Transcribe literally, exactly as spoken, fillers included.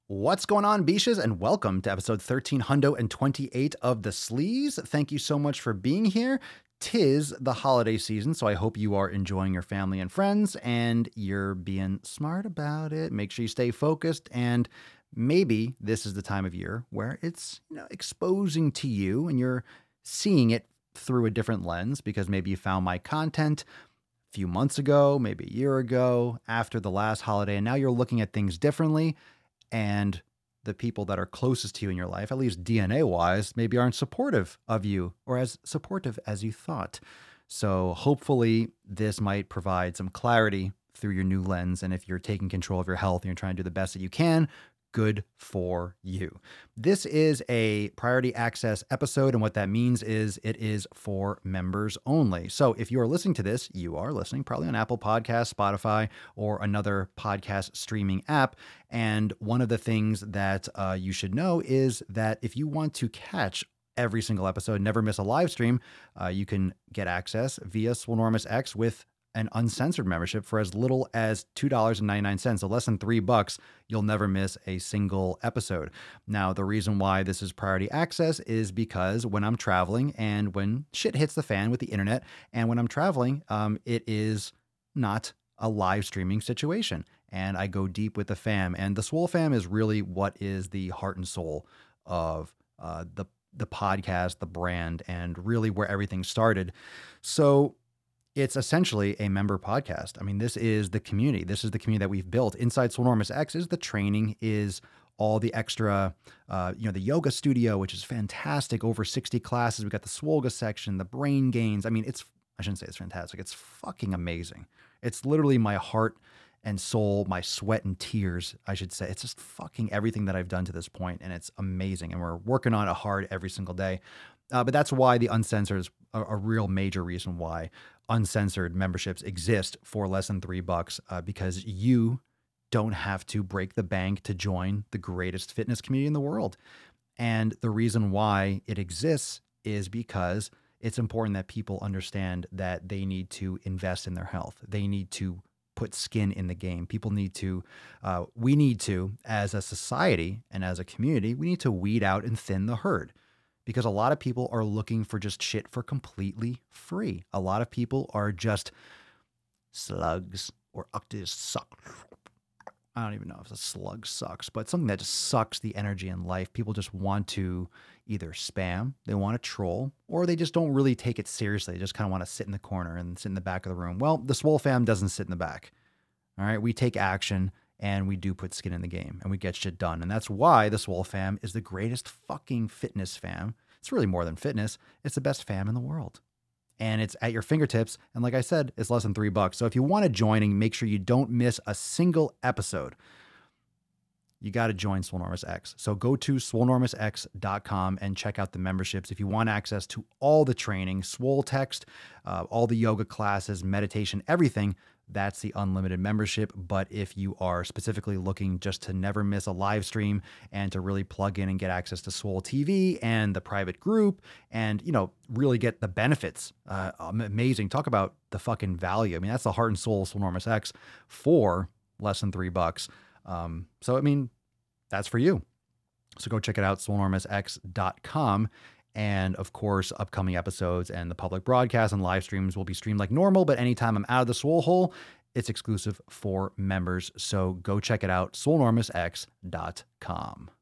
What's going on, Beaches, and welcome to episode thirteen twenty-eight of The Sleaze. Thank you so much for being here. Tis the holiday season, so I hope you are enjoying your family and friends and you're being smart about it. Make sure you stay focused, and maybe this is the time of year where it's, you know, exposing to you and you're seeing it through a different lens because maybe you found my content a few months ago, maybe a year ago, after the last holiday, and now you're looking at things differently. And the people that are closest to you in your life, at least D N A wise, maybe aren't supportive of you or as supportive as you thought. So hopefully this might provide some clarity through your new lens. And if you're taking control of your health and you're trying to do the best that you can, good for you. This is a priority access episode, and what that means is it is for members only. So if you are listening to this, you are listening probably on Apple Podcasts, Spotify, or another podcast streaming app. And one of the things that uh, you should know is that if you want to catch every single episode, never miss a live stream, uh, you can get access via Swolenormous X with an uncensored membership for as little as two dollars and ninety-nine cents, so less than three bucks. You'll never miss a single episode. Now, the reason why this is priority access is because when I'm traveling and when shit hits the fan with the internet, and when I'm traveling, um, it is not a live streaming situation. And I go deep with the fam. And the Swole fam is really what is the heart and soul of uh, the the podcast, the brand, and really where everything started. So it's essentially a member podcast. I mean, this is the community. This is the community that we've built. Inside Swolenormous X is the training, is all the extra, uh, you know, the yoga studio, which is fantastic. Over sixty classes. We got the Swolga section, the brain gains. I mean, it's, I shouldn't say it's fantastic. It's fucking amazing. It's literally my heart and soul, my sweat and tears, I should say. It's just fucking everything that I've done to this point, and it's amazing. And we're working on it hard every single day. Uh, but that's why the uncensored is a, a real major reason why uncensored memberships exist for less than three bucks, uh, because you don't have to break the bank to join the greatest fitness community in the world. And the reason why it exists is because it's important that people understand that they need to invest in their health. They need to put skin in the game. People need to, uh, we need to, as a society and as a community, we need to weed out and thin the herd. Because a lot of people are looking for just shit for completely free. A lot of people are just slugs or octus suck. I don't even know if a slug sucks, but something that just sucks the energy in life. People just want to either spam, they want to troll, or they just don't really take it seriously. They just kind of want to sit in the corner and sit in the back of the room. Well, the Swole fam doesn't sit in the back. All right, we take action. And we do put skin in the game and we get shit done. And that's why the Swole fam is the greatest fucking fitness fam. It's really more than fitness. It's the best fam in the world. And it's at your fingertips. And like I said, it's less than three bucks. So if you want to join and make sure you don't miss a single episode, you got to join Swolenormous X. So go to swolenormous x dot com and check out the memberships. If you want access to all the training, Swole Text, uh, all the yoga classes, meditation, everything, that's the unlimited membership. But if you are specifically looking just to never miss a live stream and to really plug in and get access to Swole T V and the private group and, you know, really get the benefits, uh, amazing. Talk about the fucking value. I mean, that's the heart and soul of Swolenormous X for less than three bucks. Um, so, I mean, that's for you. So go check it out, swolenormous x dot com. And of course, upcoming episodes and the public broadcast and live streams will be streamed like normal. But anytime I'm out of the Swole hole, it's exclusive for members. So go check it out, swolenormous x dot com.